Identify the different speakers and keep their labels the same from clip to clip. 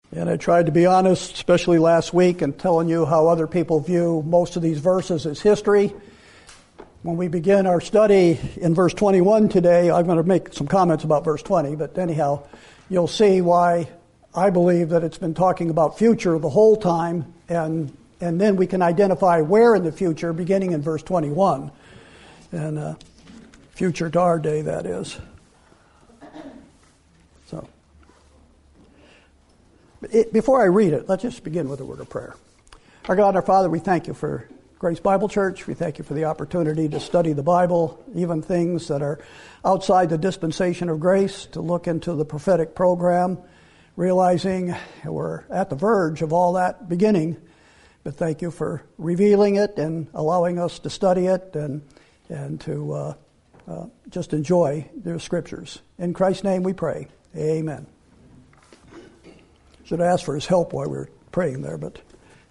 Speaker 1: And I tried to be honest, especially last week, in telling you how other people view most of these verses as history. When we begin our study in verse 21 today, I'm going to make some comments about verse 20, but anyhow, you'll see why I believe that it's been talking about future the whole time, and then we can identify where in the future, beginning in verse 21. And future to our day, that is. So, before I read it, let's just begin with a word of prayer. Our God, our Father, we thank you for Grace Bible Church. We thank you for the opportunity to study the Bible, even things that are outside the dispensation of grace, to look into the prophetic program, realizing we're at the verge of all that beginning. But thank you for revealing it and allowing us to study it and to just enjoy the Scriptures. In Christ's name we pray. Amen. Should ask for his help while we were praying there, but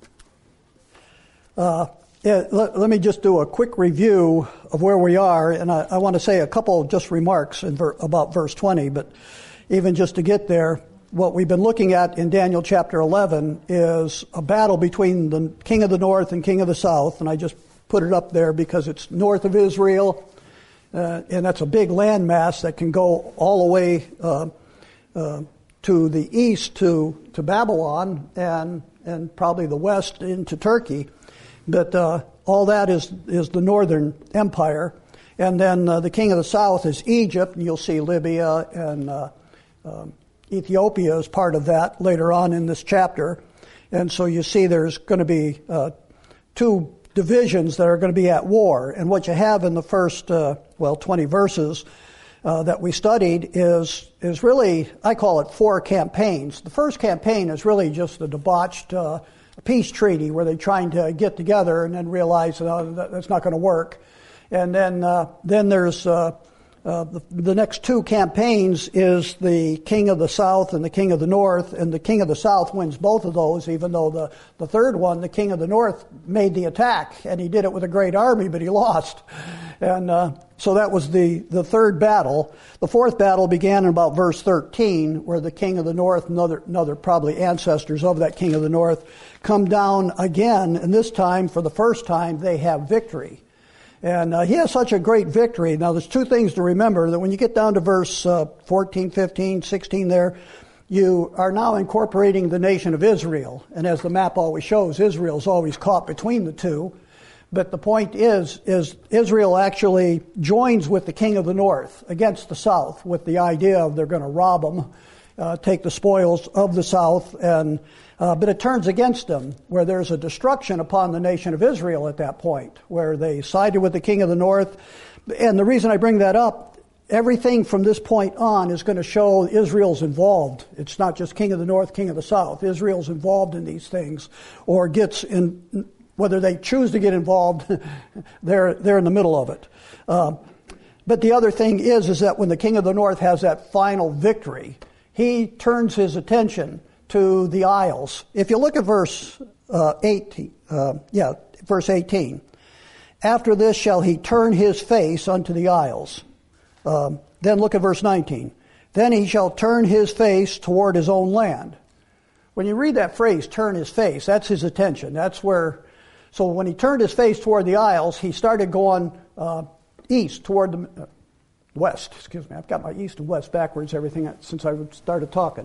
Speaker 1: let me just do a quick review of where we are, and I want to say a couple just remarks about verse 20, but even just to get there, what we've been looking at in Daniel chapter 11 is a battle between the king of the north and king of the south, and I just put it up there because it's north of Israel, and that's a big landmass that can go all the way to the east to Babylon and probably the west into Turkey. But all that is the northern empire. And then the king of the south is Egypt, and you'll see Libya and Ethiopia as part of that later on in this chapter. And so you see there's going to be two divisions that are going to be at war. And what you have in the first, 20 verses that we studied is really, I call it 4 campaigns. The first campaign is really just a debauched peace treaty where they're trying to get together and then realize that's not going to work. And then there's the next 2 campaigns is the king of the south and the king of the north, and the king of the south wins both of those, even though the third one, the king of the north, made the attack, and he did it with a great army, but he lost. And so that was the third battle. The fourth battle began in about verse 13, where the king of the north and other probably ancestors of that king of the north come down again, and this time, for the first time, they have victory. And he has such a great victory. Now, there's 2 things to remember, that when you get down to verse 14, 15, 16 there, you are now incorporating the nation of Israel. And as the map always shows, Israel's always caught between the two. But the point is Israel actually joins with the king of the north against the south with the idea of they're going to rob them, take the spoils of the south, but it turns against them, where there's a destruction upon the nation of Israel at that point, where they sided with the king of the north. And the reason I bring that up, everything from this point on is going to show Israel's involved. It's not just king of the north, king of the south. Israel's involved in these things, or gets in. Whether they choose to get involved, they're in the middle of it. But the other thing is that when the king of the north has that final victory, he turns his attention to the isles. If you look at verse 18, verse 18. After this shall he turn his face unto the isles. Then look at verse 19. Then he shall turn his face toward his own land. When you read that phrase, turn his face, that's his attention. That's where. So when he turned his face toward the isles, he started going east toward the west. Excuse me, I've got my east and west backwards, everything since I started talking.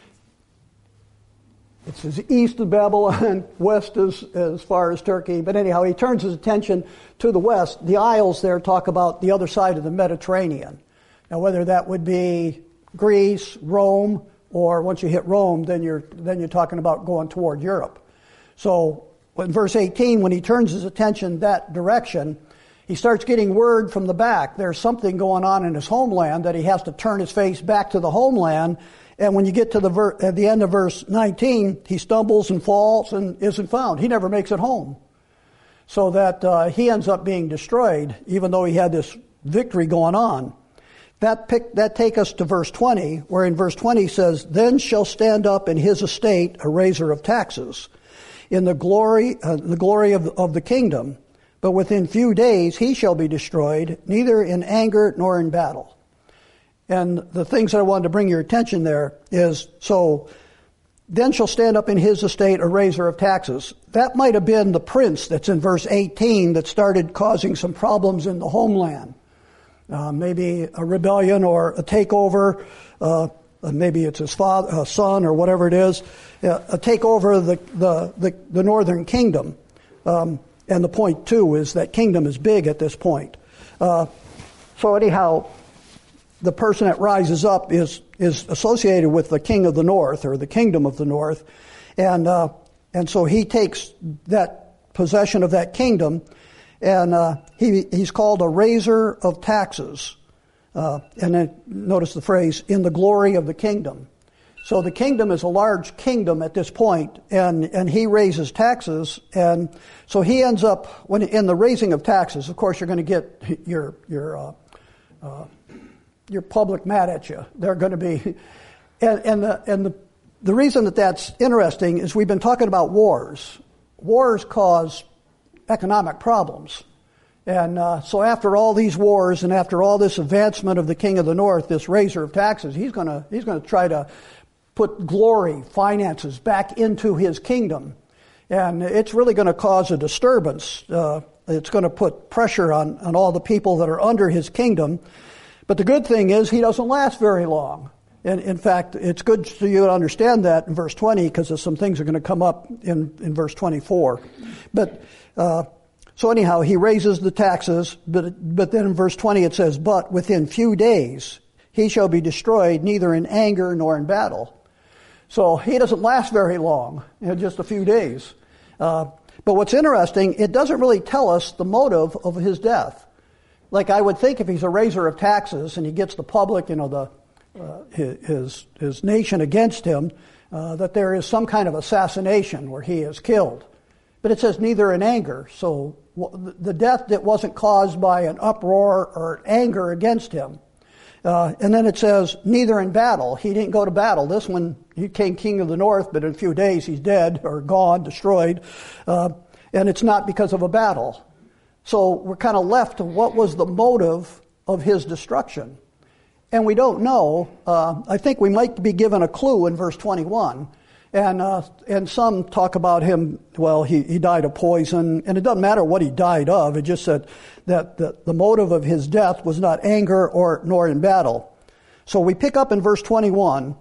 Speaker 1: It's as east of Babylon, west as far as Turkey. But anyhow, he turns his attention to the west. The isles there talk about the other side of the Mediterranean. Now, whether that would be Greece, Rome, or once you hit Rome, then you're talking about going toward Europe. So in verse 18, when he turns his attention that direction, he starts getting word from the back. There's something going on in his homeland that he has to turn his face back to the homeland. And when you get to at the end of verse 19, he stumbles and falls and isn't found. He never makes it home. So that he ends up being destroyed, even though he had this victory going on. That take us to verse 20, where in verse 20 says, Then shall stand up in his estate a raiser of taxes, in the glory of the kingdom. But within few days he shall be destroyed, neither in anger nor in battle. And the things that I wanted to bring your attention there is, so then shall stand up in his estate a raiser of taxes. That might have been the prince that's in verse 18 that started causing some problems in the homeland. Maybe a rebellion or a takeover. Maybe it's his father, son, or whatever it is. A takeover of the northern kingdom. And the point too is that kingdom is big at this point. So anyhow, the person that rises up is associated with the king of the north, or the kingdom of the north, and so he takes that possession of that kingdom, and he's called a raiser of taxes, and then notice the phrase, in the glory of the kingdom. So the kingdom is a large kingdom at this point, and he raises taxes, and so he ends up, when in the raising of taxes, of course you're going to get your public mad at you. They're going to be, and the reason that that's interesting is we've been talking about wars. Wars cause economic problems, and so after all these wars and after all this advancement of the king of the north, this raiser of taxes, he's going to try to put glory, finances back into his kingdom, and it's really going to cause a disturbance. It's going to put pressure on all the people that are under his kingdom. But the good thing is he doesn't last very long. And in fact, it's good for you to understand that in verse 20, because some things are going to come up in verse 24. But so anyhow, he raises the taxes, but then in verse 20 it says, but within few days he shall be destroyed, neither in anger nor in battle. So he doesn't last very long, just a few days. But what's interesting, it doesn't really tell us the motive of his death. Like I would think if he's a raiser of taxes and he gets the public, his nation against him, that there is some kind of assassination where he is killed. But it says neither in anger. So the death that wasn't caused by an uproar or anger against him. And then it says neither in battle. He didn't go to battle. This one, he became king of the north, but in a few days he's dead or gone, destroyed. And it's not because of a battle. So we're kind of left to what was the motive of his destruction. And we don't know. I think we might be given a clue in verse 21. And some talk about him, well, he died of poison. And it doesn't matter what he died of. It just said that the motive of his death was not anger nor in battle. So we pick up in verse 21.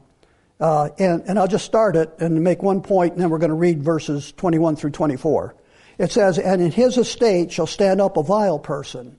Speaker 1: And I'll just start it and make one point, and then we're going to read verses 21 through 24. It says, and in his estate shall stand up a vile person.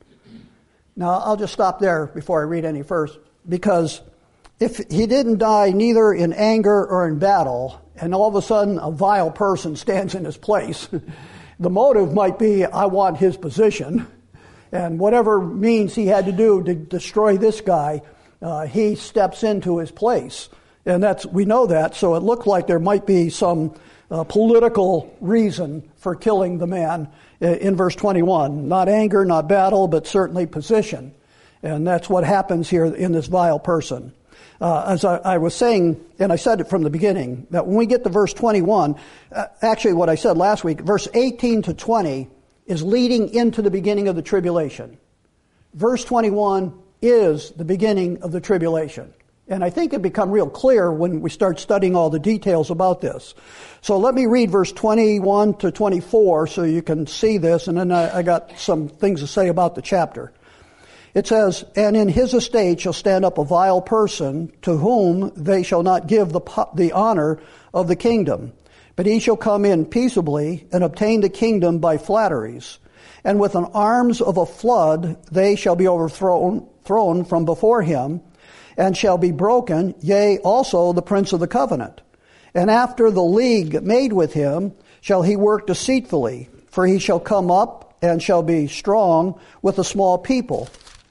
Speaker 1: Now, I'll just stop there before I read any first, because if he didn't die neither in anger or in battle, and all of a sudden a vile person stands in his place, the motive might be, I want his position, and whatever means he had to do to destroy this guy, he steps into his place. And we know that, so it looked like there might be some political reason for killing the man in verse 21. Not anger, not battle, but certainly position. And that's what happens here in this vile person. As I was saying, and I said it from the beginning, that when we get to verse 21, actually what I said last week, verse 18 to 20 is leading into the beginning of the tribulation. Verse 21 is the beginning of the tribulation. And I think it become real clear when we start studying all the details about this. So let me read verse 21 to 24 so you can see this, and then I got some things to say about the chapter. It says, and in his estate shall stand up a vile person, to whom they shall not give the honor of the kingdom. But he shall come in peaceably, and obtain the kingdom by flatteries. And with an arms of a flood they shall be overthrown from before him, and shall be broken, yea, also the prince of the covenant. And after the league made with him, shall he work deceitfully, for he shall come up, and shall be strong with a small people.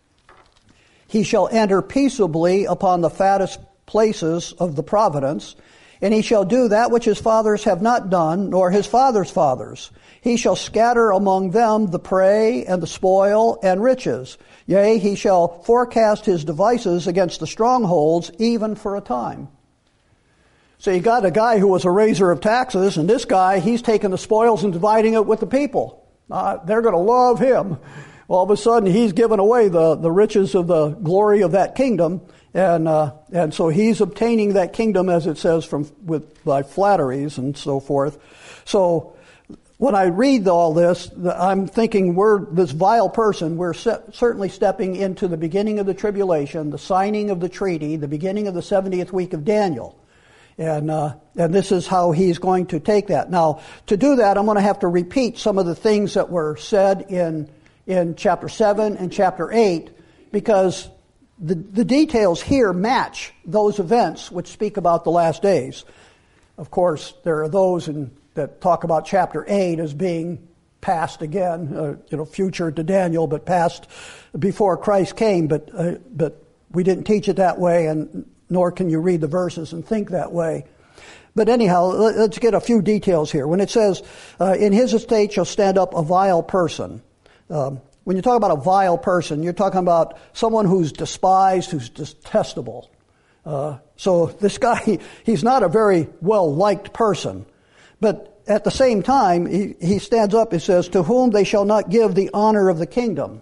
Speaker 1: He shall enter peaceably upon the fattest places of the providence, and he shall do that which his fathers have not done, nor his fathers' fathers. He shall scatter among them the prey and the spoil and riches. Yea, he shall forecast his devices against the strongholds, even for a time. So you got a guy who was a raiser of taxes, and this guy, he's taking the spoils and dividing it with the people. They're going to love him. All of a sudden, he's given away the riches of the glory of that kingdom, And so he's obtaining that kingdom, as it says, by flatteries and so forth. So when I read all this, I'm thinking this vile person, we're certainly stepping into the beginning of the tribulation, the signing of the treaty, the beginning of the 70th week of Daniel. And this is how he's going to take that. Now, to do that, I'm going to have to repeat some of the things that were said in chapter 7 and chapter 8, because the details here match those events which speak about the last days. Of course, there are those that talk about chapter 8 as being past again, future to Daniel, but past before Christ came. But we didn't teach it that way, and nor can you read the verses and think that way. But anyhow, let's get a few details here. When it says, in his estate shall stand up a vile person. When you talk about a vile person, you're talking about someone who's despised, who's detestable. So this guy, he's not a very well-liked person. But at the same time, he stands up and says, to whom they shall not give the honor of the kingdom.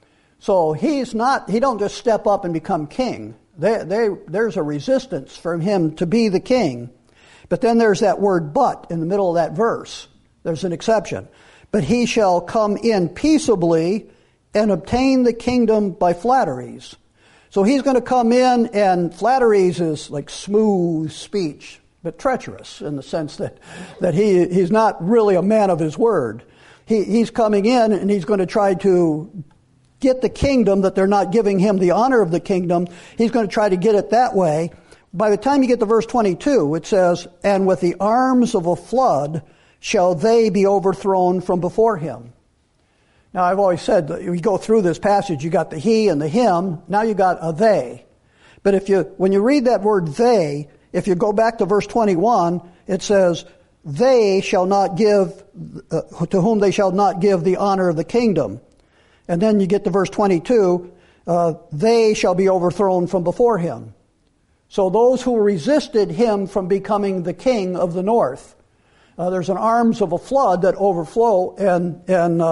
Speaker 1: So he don't just step up and become king. There's a resistance from him to be the king. But then there's that word but in the middle of that verse. There's an exception. But he shall come in peaceably and obtain the kingdom by flatteries. So he's going to come in, and flatteries is like smooth speech, but treacherous in the sense that he's not really a man of his word. He's coming in and he's going to try to get the kingdom that they're not giving him the honor of the kingdom. He's going to try to get it that way. By the time you get to verse 22, it says, and with the arms of a flood shall they be overthrown from before him. Now, I've always said that you go through this passage, you got the he and the him, now you got a they. But when you read that word they, if you go back to verse 21, it says, they shall not give, to whom they shall not give the honor of the kingdom. And then you get to verse 22, they shall be overthrown from before him. So those who resisted him from becoming the king of the north, there's an arms of a flood that overflow, and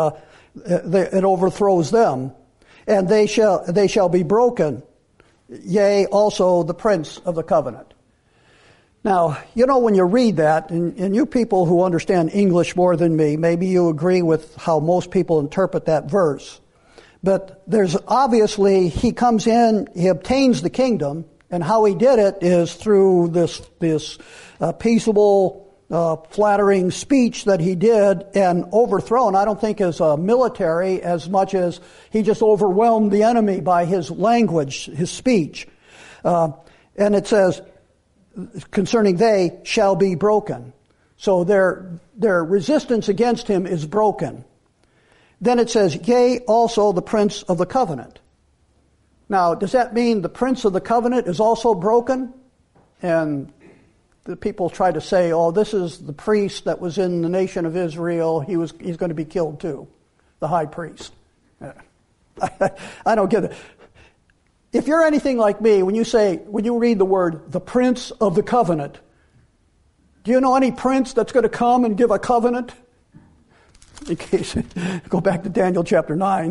Speaker 1: it overthrows them. And they shall be broken, yea, also the prince of the covenant. Now, when you read that, and you people who understand English more than me, maybe you agree with how most people interpret that verse. But there's obviously, he comes in, he obtains the kingdom, and how he did it is through this peaceable, flattering speech that he did, and overthrown, I don't think as a military as much as he just overwhelmed the enemy by his language, his speech. And it says, concerning they shall be broken. So their resistance against him is broken. Then it says, yea, also the prince of the covenant. Now, does that mean the prince of the covenant is also broken? And the people try to say, oh, this is the priest that was in the nation of Israel. He's going to be killed too, the high priest. I don't get it. If you're anything like me, when you read the word, the prince of the covenant, do you know any prince that's going to come and give a covenant? In case, go back to Daniel chapter 9.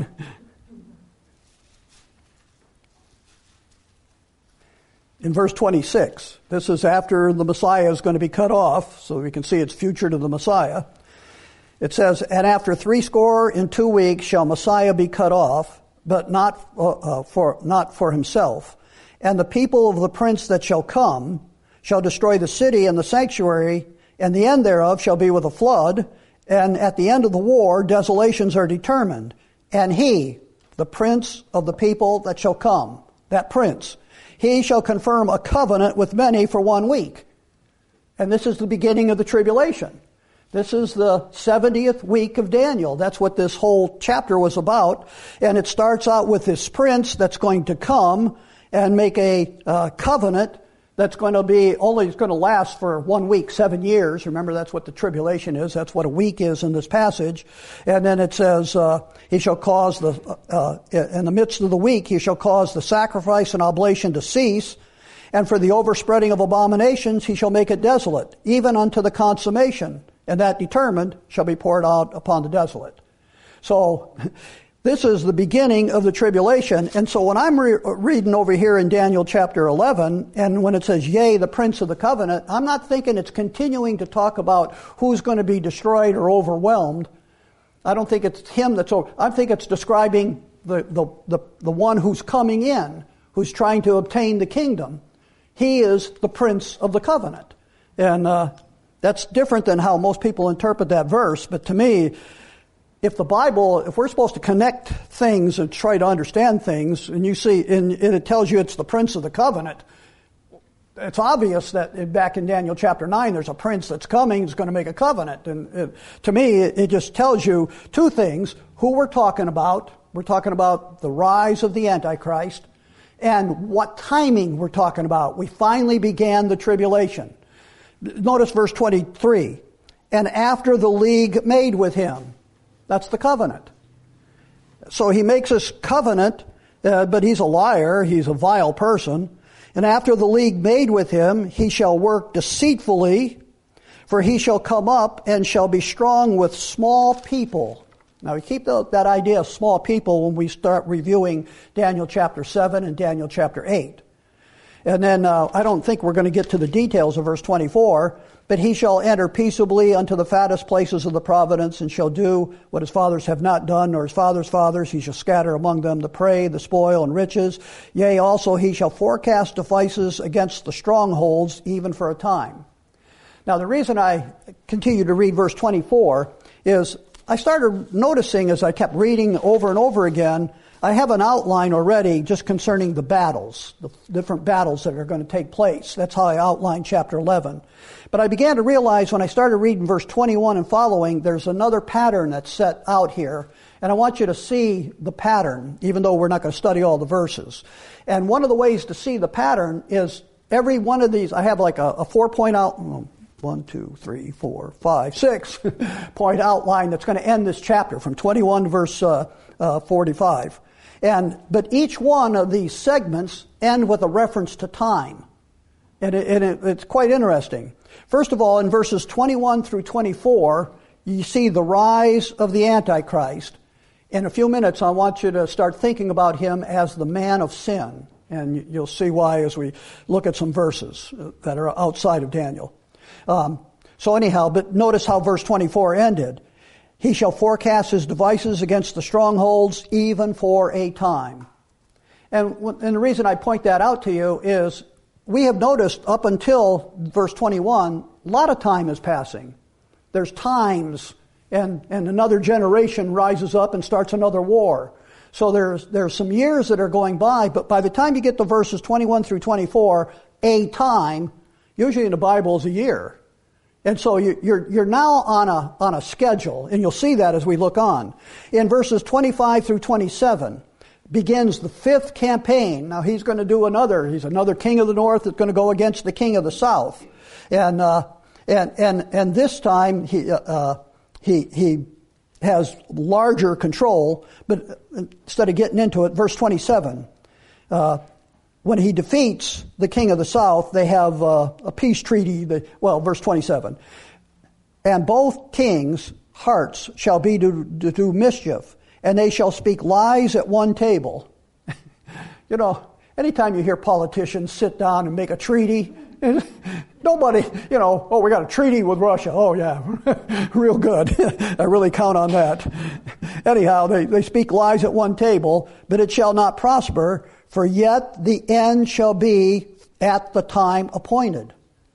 Speaker 1: In verse 26, this is after the Messiah is going to be cut off, so we can see it's future to the Messiah. It says, and after 62 weeks shall Messiah be cut off, but not for himself. And the people of the prince that shall come shall destroy the city and the sanctuary, and the end thereof shall be with a flood, and at the end of the war desolations are determined. And he, the prince of the people that shall come, that prince, he shall confirm a covenant with many for 1 week. And this is the beginning of the tribulation. This is the 70th week of Daniel. That's what this whole chapter was about. And it starts out with this prince that's going to come and make a covenant that's going to last for 1 week, 7 years. Remember, that's what the tribulation is. That's what a week is in this passage. And then it says, he shall cause in the midst of the week, he shall cause the sacrifice and oblation to cease. And for the overspreading of abominations, he shall make it desolate, even unto the consummation. And that determined shall be poured out upon the desolate. So, This is the beginning of the tribulation. And so when I'm reading over here in Daniel chapter 11, and when it says, yea, the prince of the covenant, I'm not thinking it's continuing to talk about who's going to be destroyed or overwhelmed. I don't think it's him that's over. I think it's describing the one who's coming in, who's trying to obtain the kingdom. He is the prince of the covenant. And that's different than how most people interpret that verse. But to me, if we're supposed to connect things and try to understand things, and you see, and it tells you it's the prince of the covenant, it's obvious that back in Daniel chapter 9, there's a prince that's coming, who's going to make a covenant. And to me, it just tells you two things: who we're talking about. We're talking about the rise of the Antichrist, and what timing we're talking about. We finally began the tribulation. Notice verse 23. And after the league made with him. That's the covenant. So he makes this covenant, but he's a liar. He's a vile person. And after the league made with him, he shall work deceitfully, for he shall come up and shall be strong with small people. Now we keep that idea of small people when we start reviewing Daniel chapter 7 and Daniel chapter 8. And then I don't think we're going to get to the details of verse 24, but he shall enter peaceably unto the fattest places of the providence, and shall do what his fathers have not done, nor his fathers' fathers. He shall scatter among them the prey, the spoil, and riches. Yea, also he shall forecast devices against the strongholds, even for a time. Now the reason I continue to read verse 24 is I started noticing as I kept reading over and over again, I have an outline already just concerning the battles, the different battles that are going to take place. That's how I outlined chapter 11. But I began to realize when I started reading verse 21 and following, there's another pattern that's set out here. And I want you to see the pattern, even though we're not going to study all the verses. And one of the ways to see the pattern is every one of these, I have like a 4-point out, 1, 2, 3, 4, 5, 6 point outline that's going to end this chapter from 21 to verse 45. But each one of these segments end with a reference to time. And it's quite interesting. First of all, in verses 21 through 24, you see the rise of the Antichrist. In a few minutes, I want you to start thinking about him as the man of sin. And you'll see why as we look at some verses that are outside of Daniel. But notice how verse 24 ended. He shall forecast his devices against the strongholds, even for a time. And the reason I point that out to you is we have noticed up until verse 21, a lot of time is passing. There's times, and another generation rises up and starts another war. So there's some years that are going by, but by the time you get to verses 21 through 24, a time, usually in the Bible, is a year. And so you're now on a schedule, and you'll see that as we look on. In verses 25 through 27 begins the 5th campaign. Now he's going to do he's another king of the north that's going to go against the king of the south. And this time he has larger control, but instead of getting into it, verse 27, when he defeats the king of the south, they have a peace treaty. Verse 27. And both kings' hearts shall be to do mischief, and they shall speak lies at one table. Anytime you hear politicians sit down and make a treaty, nobody, we got a treaty with Russia. Oh, yeah, real good. I really count on that. Anyhow, they speak lies at one table, but it shall not prosper, for yet the end shall be at the time appointed.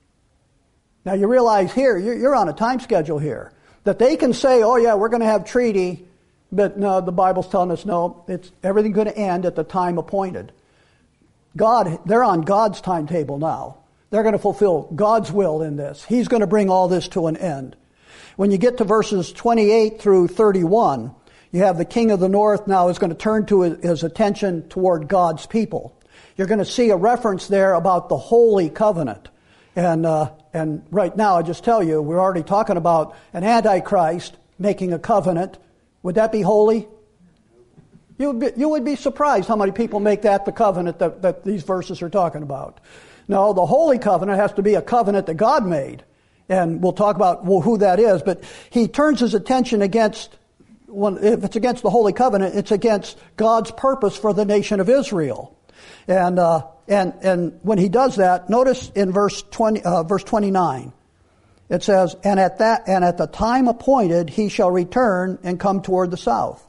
Speaker 1: Now you realize here, you're on a time schedule here, that they can say, oh yeah, we're going to have treaty, but no, the Bible's telling us no, it's everything going to end at the time appointed. They're on God's timetable now. They're going to fulfill God's will in this. He's going to bring all this to an end. When you get to verses 28 through 31, you have the king of the north now is going to turn to his attention toward God's people. You're going to see a reference there about the holy covenant. And right now, I just tell you, we're already talking about an Antichrist making a covenant. Would that be holy? You would be surprised how many people make that the covenant that these verses are talking about. No, the holy covenant has to be a covenant that God made. And we'll talk about who that is. But he turns his attention against if it's against the Holy Covenant, it's against God's purpose for the nation of Israel. And when he does that, notice in verse 29, it says, and at the time appointed he shall return and come toward the south.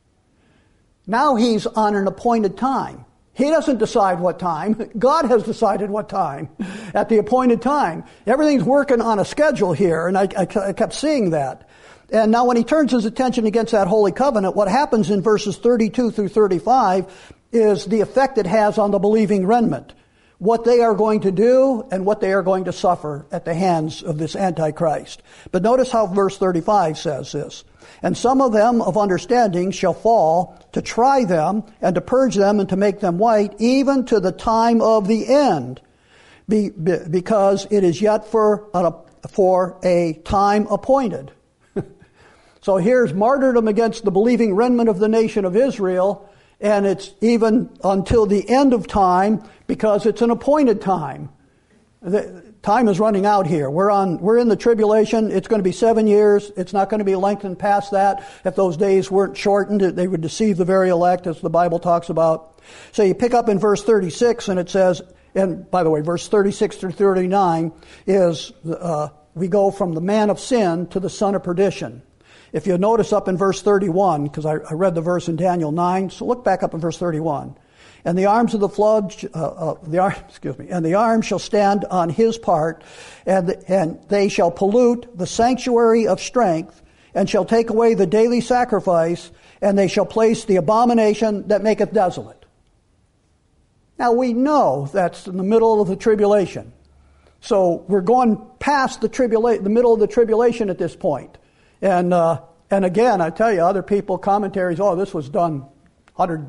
Speaker 1: Now he's on an appointed time. He doesn't decide what time. God has decided what time at the appointed time. Everything's working on a schedule here, and I kept seeing that. And now when he turns his attention against that Holy Covenant, what happens in verses 32 through 35 is the effect it has on the believing remnant. What they are going to do and what they are going to suffer at the hands of this Antichrist. But notice how verse 35 says this. And some of them of understanding shall fall to try them and to purge them and to make them white, even to the time of the end, because it is yet for a time appointed. So here's martyrdom against the believing remnant of the nation of Israel, and it's even until the end of time because it's an appointed time. The time is running out here. We're in the tribulation. It's going to be 7 years. It's not going to be lengthened past that. If those days weren't shortened, they would deceive the very elect, as the Bible talks about. So you pick up in verse 36, and it says, and by the way, verse 36 through 39 is we go from the man of sin to the son of perdition. If you notice up in verse 31, because I read the verse in Daniel 9, so look back up in verse 31. And the arms of the flood, and the arm shall stand on his part, and they shall pollute the sanctuary of strength, and shall take away the daily sacrifice, and they shall place the abomination that maketh desolate. Now we know that's in the middle of the tribulation. So we're going past the middle of the tribulation at this point. And again, I tell you, other people, commentaries, this was done 100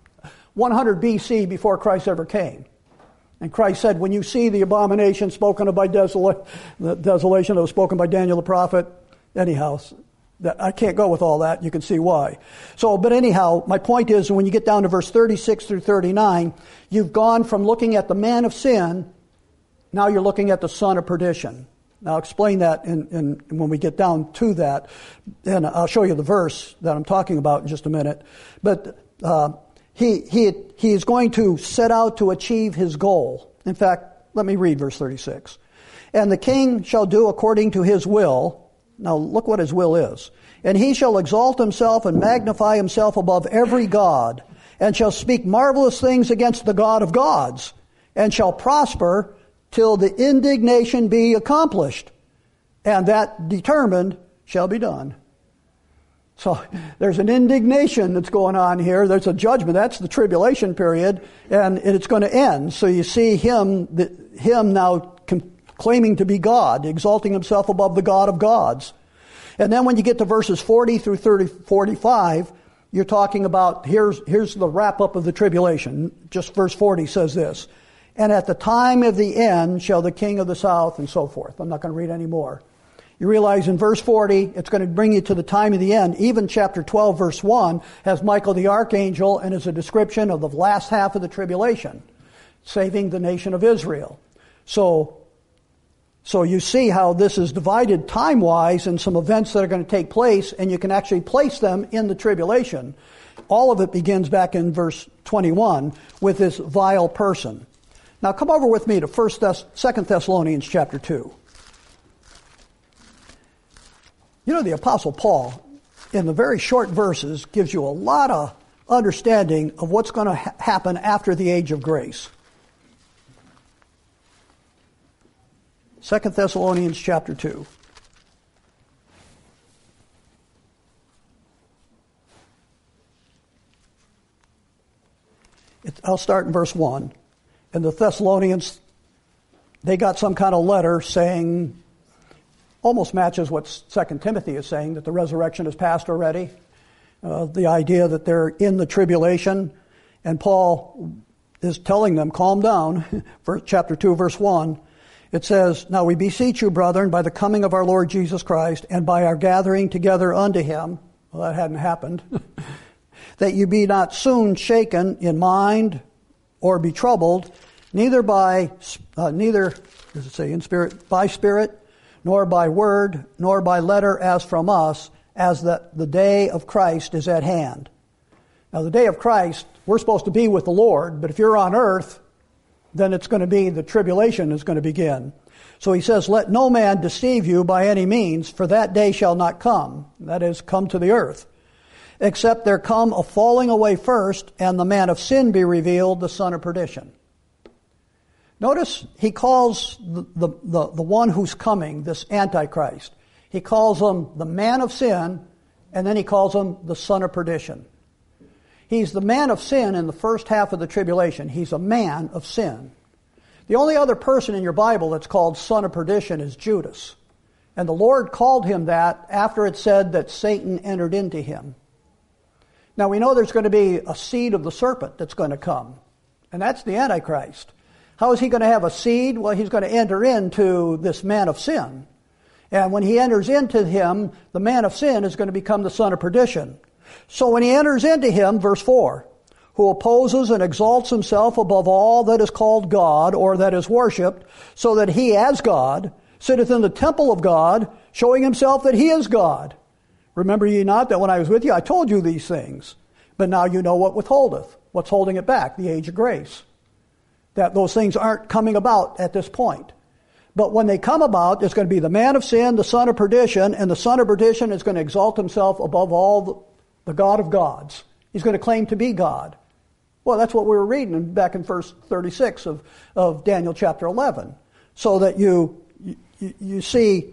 Speaker 1: BC before Christ ever came. And Christ said, when you see the abomination spoken of by the desolation that was spoken by Daniel the prophet, anyhow, I can't go with all that. You can see why. But anyhow, my point is, when you get down to verse 36 through 39, you've gone from looking at the man of sin, now you're looking at the son of perdition. Now, I'll explain that when we get down to that, and I'll show you the verse that I'm talking about in just a minute. But he is going to set out to achieve his goal. In fact, let me read verse 36. And the king shall do according to his will. Now, look what his will is. And he shall exalt himself and magnify himself above every god, and shall speak marvelous things against the God of gods, and shall prosper till the indignation be accomplished, and that determined shall be done. So there's an indignation that's going on here. There's a judgment. That's the tribulation period, and it's going to end. So you see him now claiming to be God, exalting himself above the God of gods. And then when you get to verses 40 through 45, you're talking about, here's the wrap-up of the tribulation. Just verse 40 says this. And at the time of the end shall the king of the south, and so forth. I'm not going to read any more. You realize in verse 40, it's going to bring you to the time of the end. Even chapter 12, verse 1, has Michael the archangel and is a description of the last half of the tribulation, saving the nation of Israel. So you see how this is divided time-wise in some events that are going to take place, and you can actually place them in the tribulation. All of it begins back in verse 21 with this vile person. Now come over with me to 2 Thessalonians chapter 2. You know, the Apostle Paul, in the very short verses, gives you a lot of understanding of what's going to happen after the age of grace. 2 Thessalonians chapter 2. I'll start in verse 1. And the Thessalonians, they got some kind of letter saying, almost matches what 2 Timothy is saying, that the resurrection has passed already. The idea that they're in the tribulation. And Paul is telling them, calm down. Chapter 2, verse 1. It says, Now we beseech you, brethren, by the coming of our Lord Jesus Christ, and by our gathering together unto him, well, that hadn't happened, that you be not soon shaken in mind or be troubled, neither does it say in spirit, by spirit, nor by word, nor by letter as from us, as that the day of Christ is at hand. Now, the day of Christ, we're supposed to be with the Lord, but if you're on earth, then it's going to be the tribulation is going to begin. So he says, let no man deceive you by any means, for that day shall not come, that is, come to the earth, except there come a falling away first, and the man of sin be revealed, the son of perdition. Notice he calls the one who's coming, this Antichrist, he calls him the man of sin, and then he calls him the son of perdition. He's the man of sin in the first half of the tribulation. He's a man of sin. The only other person in your Bible that's called son of perdition is Judas. And the Lord called him that after it said that Satan entered into him. Now we know there's going to be a seed of the serpent that's going to come. And that's the Antichrist. How is he going to have a seed? Well, he's going to enter into this man of sin. And when he enters into him, the man of sin is going to become the son of perdition. So when he enters into him, verse 4, who opposes and exalts himself above all that is called God or that is worshipped, so that he as God sitteth in the temple of God, showing himself that he is God. Remember ye not that when I was with you, I told you these things. But now you know what withholdeth. What's holding it back? The age of grace. That those things aren't coming about at this point. But when they come about, it's going to be the man of sin, the son of perdition, and the son of perdition is going to exalt himself above all the God of gods. He's going to claim to be God. Well, that's what we were reading back in verse 36 of Daniel chapter 11. So that you see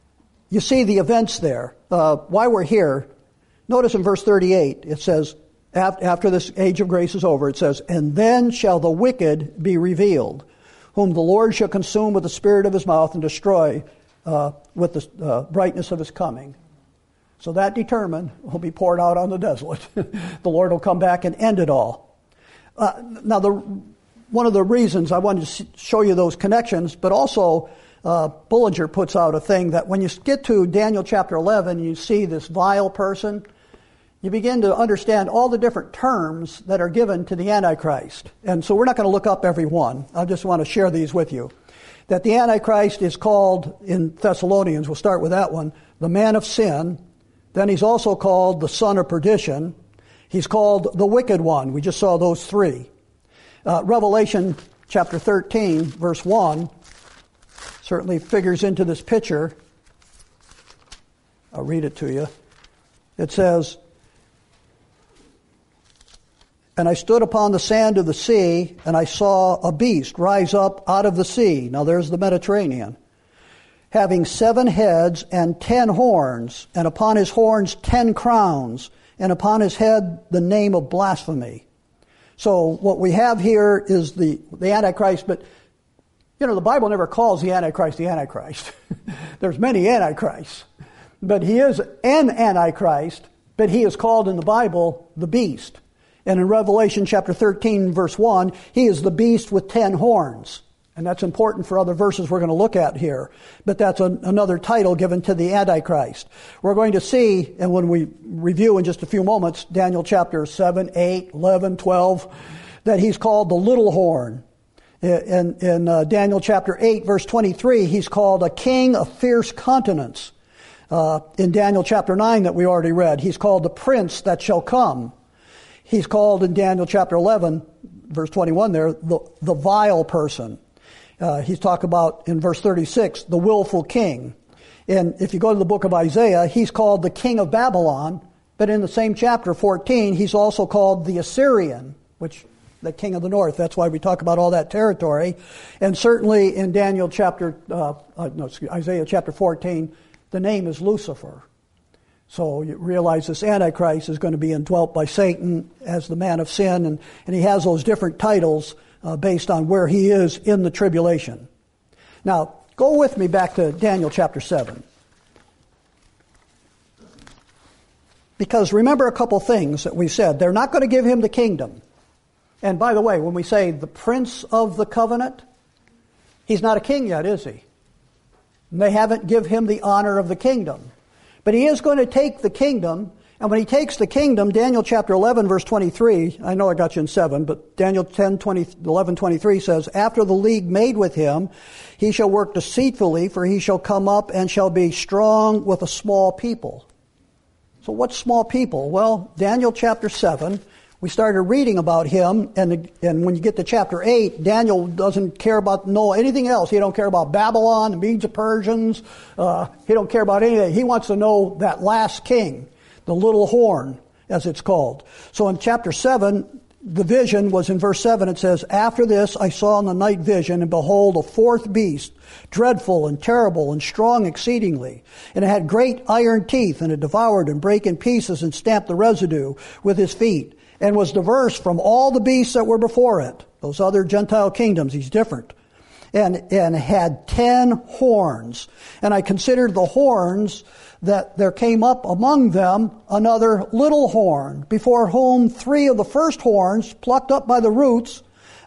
Speaker 1: the events there. Why we're here, notice in verse 38, it says, after this age of grace is over, it says, and then shall the wicked be revealed, whom the Lord shall consume with the spirit of his mouth and destroy with the brightness of his coming. So that determined will be poured out on the desolate. The Lord will come back and end it all. Now, one of the reasons I wanted to show you those connections, but also Bullinger puts out a thing that when you get to Daniel chapter 11, you see this vile person, you begin to understand all the different terms that are given to the Antichrist. And so we're not going to look up every one. I just want to share these with you. That the Antichrist is called, in Thessalonians, we'll start with that one, the man of sin. Then he's also called the son of perdition. He's called the wicked one. We just saw those three. Revelation chapter 13, verse 1, certainly figures into this picture. I'll read it to you. It says, and I stood upon the sand of the sea, and I saw a beast rise up out of the sea. Now there's the Mediterranean. Having 7 heads and 10 horns, and upon his horns 10 crowns, and upon his head the name of blasphemy. So what we have here is the Antichrist, but the Bible never calls the Antichrist the Antichrist. There's many Antichrists. But he is an Antichrist, but he is called in the Bible the beast. And in Revelation chapter 13, verse 1, he is the beast with 10 horns. And that's important for other verses we're going to look at here. But that's another title given to the Antichrist. We're going to see, and when we review in just a few moments, Daniel chapter 7, 8, 11, 12, that he's called the little horn. In Daniel chapter 8, verse 23, he's called a king of fierce countenance. In Daniel chapter 9 that we already read, he's called the prince that shall come. He's called in Daniel chapter 11, verse 21 there, the vile person. He's talked about in verse 36, the willful king. And if you go to the book of Isaiah, he's called the king of Babylon. But in the same chapter 14, he's also called the Assyrian, which the king of the north. That's why we talk about all that territory. And certainly in Isaiah chapter 14, the name is Lucifer. So you realize this Antichrist is going to be indwelt by Satan as the man of sin, and he has those different titles based on where he is in the tribulation. Now, go with me back to Daniel chapter 7. Because remember a couple things that we said. They're not going to give him the kingdom. And by the way, when we say the prince of the covenant, he's not a king yet, is he? And they haven't given him the honor of the kingdom. But he is going to take the kingdom, and when he takes the kingdom, Daniel chapter 11, verse 23, I know I got you in 7, but Daniel 11, 23 says, after the league made with him, he shall work deceitfully, for he shall come up and shall be strong with a small people. So what's small people? Well, Daniel chapter 7, we started reading about him, and when you get to chapter 8, Daniel doesn't care about anything else. He don't care about Babylon, the Medes and Persians. He don't care about anything. He wants to know that last king, the little horn, as it's called. So in chapter 7, the vision was in verse 7. It says, "After this I saw in the night vision, and behold, a fourth beast, dreadful and terrible and strong exceedingly. And it had great iron teeth, and it devoured and brake in pieces and stamped the residue with his feet, and was diverse from all the beasts that were before it." Those other Gentile kingdoms, he's different. And had 10 horns. And I considered the horns that there came up among them another little horn, before whom 3 of the first horns, plucked up by the roots,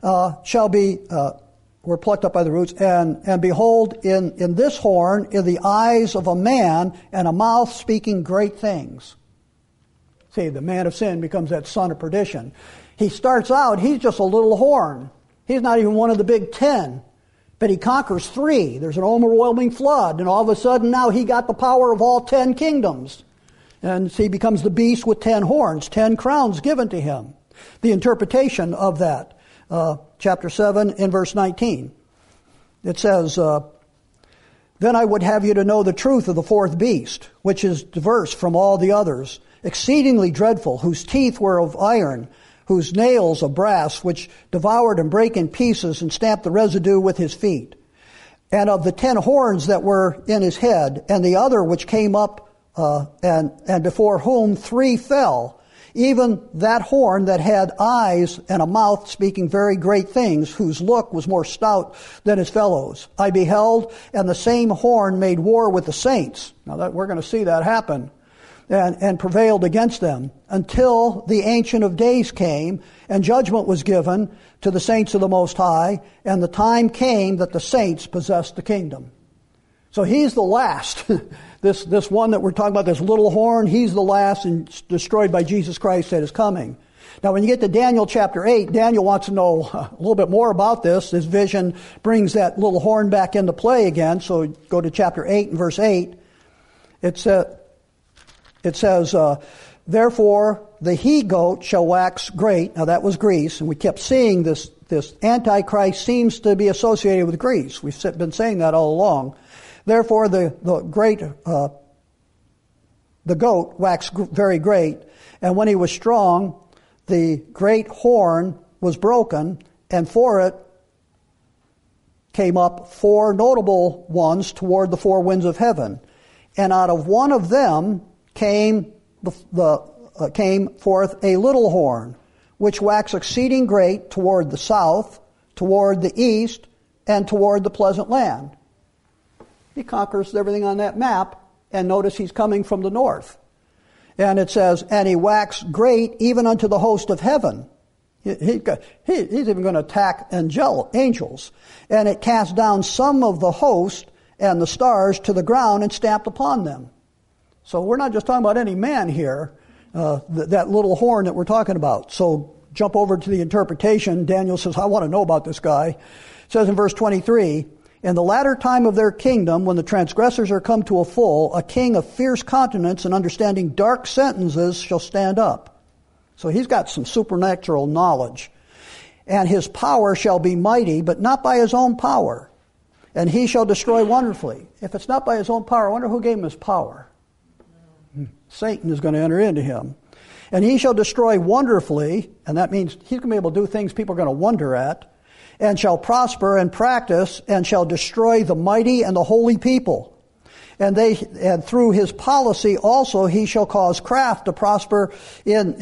Speaker 1: were plucked up by the roots. And behold, in this horn are the eyes of a man, and a mouth speaking great things. See, the man of sin becomes that son of perdition. He starts out, he's just a little horn. He's not even one of the big 10. But he conquers 3. There's an overwhelming flood, and all of a sudden now he got the power of all 10 kingdoms. And he becomes the beast with 10 horns, 10 crowns given to him. The interpretation of that, chapter 7 in verse 19. It says, "Then I would have you to know the truth of the fourth beast, which is diverse from all the others, exceedingly dreadful, whose teeth were of iron, whose nails of brass, which devoured and brake in pieces and stamped the residue with his feet. And of the 10 horns that were in his head, and the other which came up, and before whom 3 fell, even that horn that had eyes and a mouth speaking very great things, whose look was more stout than his fellows. I beheld, and the same horn made war with the saints." Now that we're going to see that happen. And prevailed against them until the Ancient of Days came, and judgment was given to the saints of the Most High, and the time came that the saints possessed the kingdom. So he's the last. This one that we're talking about, this little horn, he's the last and destroyed by Jesus Christ that is coming. Now when you get to Daniel chapter 8, Daniel wants to know a little bit more about this. His vision brings that little horn back into play again. So go to chapter 8 and verse 8. It says, "Therefore the he-goat shall wax great." Now that was Greece, and we kept seeing this Antichrist seems to be associated with Greece. We've been saying that all along. "Therefore the goat waxed very great, and when he was strong, the great horn was broken, and for it came up 4 notable ones toward the 4 winds of heaven. And out of one of them came forth a little horn, which waxed exceeding great toward the south, toward the east, and toward the pleasant land." He conquers everything on that map, and notice he's coming from the north. And it says, "And he waxed great even unto the host of heaven." He's even going to attack angels. "And it cast down some of the host and the stars to the ground and stamped upon them." So we're not just talking about any man here, that little horn that we're talking about. So jump over to the interpretation. Daniel says, I want to know about this guy. It says in verse 23, "In the latter time of their kingdom, when the transgressors are come to a full, a king of fierce countenance and understanding dark sentences shall stand up." So he's got some supernatural knowledge. "And his power shall be mighty, but not by his own power. And he shall destroy wonderfully." If it's not by his own power, I wonder who gave him his power. Satan is going to enter into him. "And he shall destroy wonderfully," and that means he's going to be able to do things people are going to wonder at, "and shall prosper and practice, and shall destroy the mighty and the holy people. And through his policy also he shall cause craft to prosper in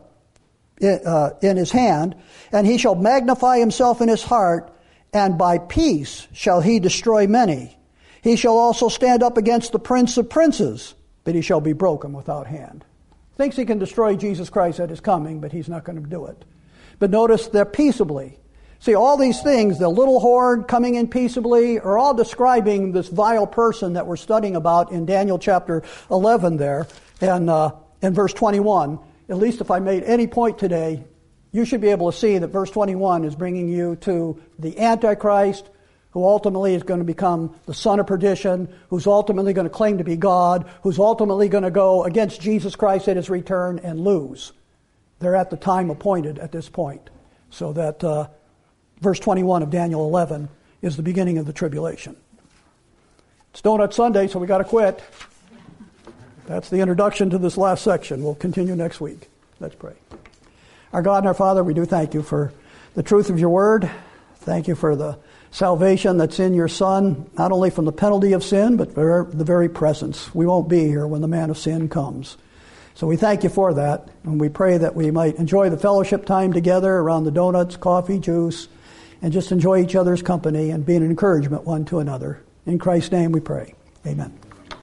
Speaker 1: his hand, and he shall magnify himself in his heart, and by peace shall he destroy many. He shall also stand up against the prince of princes, but he shall be broken without hand." Thinks he can destroy Jesus Christ at his coming, but he's not going to do it. But notice they're peaceably. See, all these things, the little horn coming in peaceably, are all describing this vile person that we're studying about in Daniel chapter 11 there, and in verse 21. At least if I made any point today, you should be able to see that verse 21 is bringing you to the Antichrist, who ultimately is going to become the son of perdition, who's ultimately going to claim to be God, who's ultimately going to go against Jesus Christ at his return and lose. They're at the time appointed at this point. So that verse 21 of Daniel 11 is the beginning of the tribulation. It's Donut Sunday, so we got to quit. That's the introduction to this last section. We'll continue next week. Let's pray. Our God and our Father, we do thank you for the truth of your word. Thank you for the salvation that's in your Son, not only from the penalty of sin, but for the very presence. We won't be here when the man of sin comes. So we thank you for that, and we pray that we might enjoy the fellowship time together around the donuts, coffee, juice, and just enjoy each other's company and be an encouragement one to another. In Christ's name we pray. Amen.